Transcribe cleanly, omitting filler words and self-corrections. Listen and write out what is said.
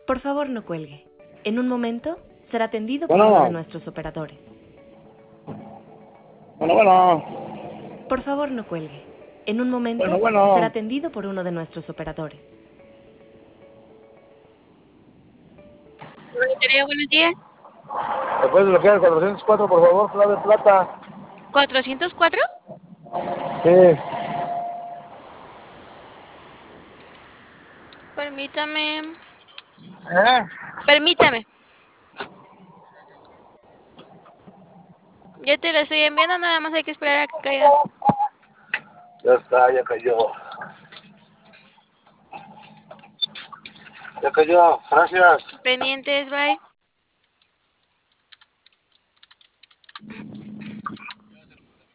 Por favor, no cuelgue. En un momento será atendido por uno de nuestros operadores. Bueno. Por favor, no cuelgue. En un momento Bueno. será atendido por uno de nuestros operadores. Buenos días. ¿Me puedes bloquear el 404, por favor, clave plata? ¿404? Sí. Permítame. ¿Eh? Permítame. Ya te lo estoy enviando, nada más hay que esperar a que caiga. Ya está, ya cayó. Ya cayó, gracias. Pendientes, bye.